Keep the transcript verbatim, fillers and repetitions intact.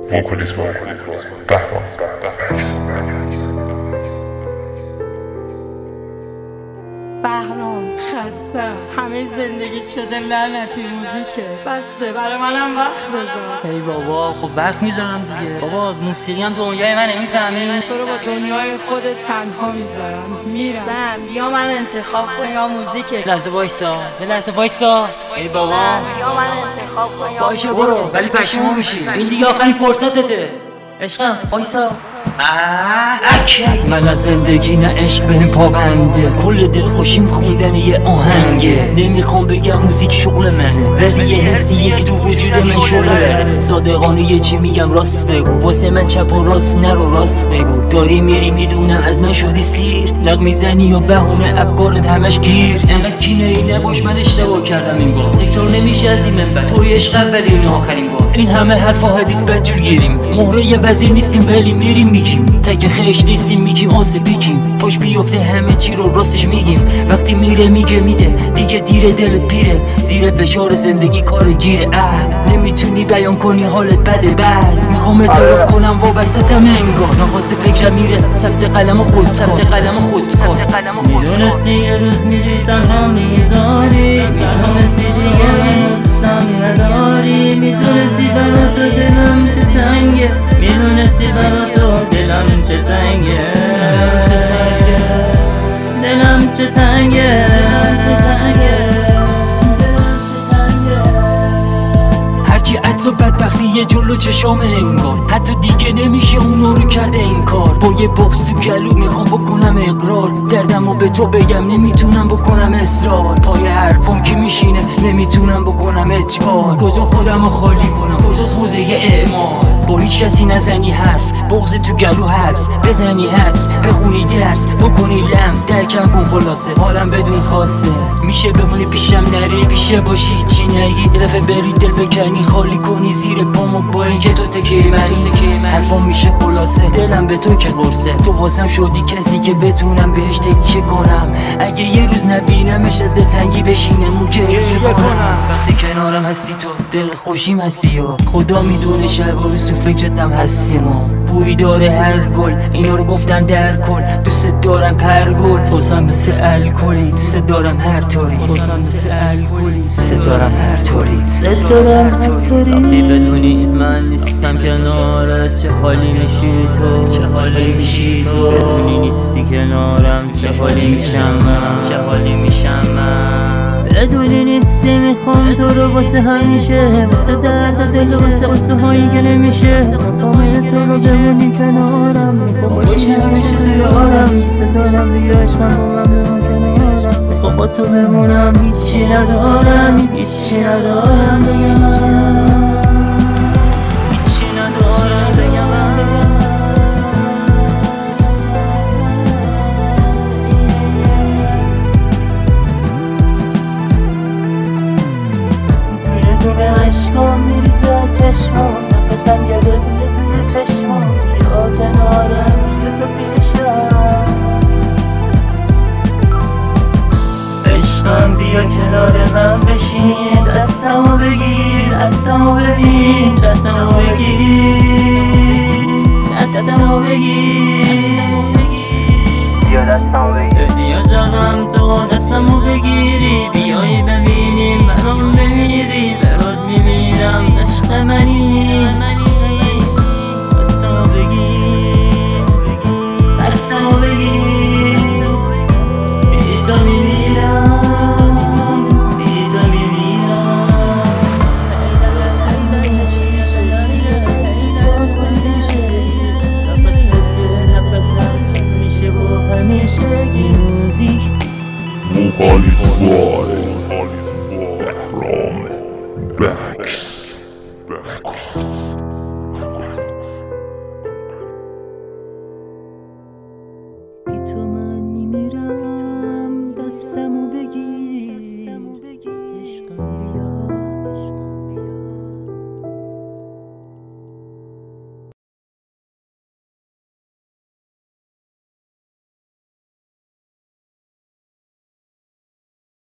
وکالیز بار بهرام بکس. بهرام خسته همه زندگی شده لعنتی موزیکه، بسته برای منم وقت بذار. ای بابا خب وقت میذارم دیگه بابا، موسیقی هم دنیای من نمیفهمی؟ تو رو با دنیای خودت تنها میذارم میرم بند، یا من انتخاب کن یا موزیکه. یه لحظه وایسا یه لحظه وایسا ای بابا یا من انتخاب کن یا باشه برو، ولی پشیمون میشی، این دیگه آخرین فرصتته عشقم. وایسا اکی من از زندگی نه عشق بهم پابنده، کل دل خوشیم خوندن یه آهنگه. نمیخوام بگم موزیک شغل منه، ولی یه حسیه که تو وجود من شغله. صادقانه یه چی میگم راست بگو، واسه من چپ و راست نرو راست بگو. داری میری میدونم از من شدی سیر، لغ میزنی یا بهونه افکارت همش گیر. انقدر کینه ای نباش، من اشتباه کردم این بار، تکرار نمیشه از این منبع. توی عشق اولین آخرین بار، این همه حرفا حدیث بدجور گیریم. مهره یه وزیر نیستیم ولی میریم میگیم، تک خش نیستیم میگیم آسه بیکیم. پاش بیفته همه چی رو راستش میگیم، وقتی میره میگه میده دیگه دیره دلت پیره. زیر فشار زندگی کار گیره، اه نمیتونی بیان کنی حالت بده. بعد میخوام اعتراف کنم وابستم انگار، نخواسته فکرم میره ثبت قلم خود ثبت قلم خود کار. میدونستی یه روز میری تنها میذاری، میدونستی دیگه دوستم نداری. میدونستی برا تو دلم چه تنگه، میدونستی برا تو دلم چه تنگه، دلم چه تنگه، دلم چه تنگه. هرچی عطس و بدبختی یه جلو چشام انگار، حتی دیگه نمیشه اونو رو کرده این کار. با یه بغض تو گلو میخوام بکنم اقرار، دردمو به تو بگم نمیتونم بکنم اصرار. پای حرفم که میشینه نمیتونم بکنم اجبار. کجا خودمو خالی کنم، کجاست حوزه اعمار. با هیچ کسی نزنی حرف، بغض تو گلو حبس، بزنی حدس بخونی درس بکنی لمس. درکم کن خلاصه حالم بدون خواسته، میشه بمونی پیشم نری پیشه باشی هیچی نگی. یه دفعه بری دل بکنی خالی کنی زیر پامو، با اینکه تو تکیه منی حرفام میشه خلاصه. دلم به تو که قرصه، تو واسم شدی کسی که بتونم بهش تکیه کنم. اگه یه روز نبینمش از دلتنگی بشینم و گریه کنم. وقتی کنارم هستی تو دل خوشیم هستی و خدا میدونه شب و روز تو فکرتم هستی. ما بوی داره هر گل، اینا رو گفتم در کل. دوست دارم پرگل بازم مثل الکلی، دوست دارم هر طوری بازم مثل الکلی، دوست دارم هر طوری دوست دارم هر طوری. وقتی بدونی من نیستم کنارت چه حالی میشی تو، چه حالی میشی تو. بدونی نیستی کنارم چه حالی میشم من، چه حالی میشم من. بدونی نیستی میخوام تو رو واسه همیشه، واسه درد دل و واسه قصه هایی که نمیشه. میخوام تو رو بمونی کنارم، میخوام باشی همیشه تو یارم. دوست دارم دیگه عشقم با من بمون کنارم، میخوام با تو بمونم. هیچی ندارم هیچی ندارم بگم من، هیچی ندارم بگم من. دونه عشقام میریزه چشمام، نفسم یه بدونه توی چشمام. بیا کنارم بیا تو پیشم عشقم، بیا کنار من بشین. دستمو بگیر دستمو ببین، دستمو بگیر دستمو بگیر، بیا دستمو بگیر. بیا جانم تو دستمو بگیری، بیایی ببینیم منو بمیری. برات میمیرم عشق منی، دستمو بگیر دستمو بگیر.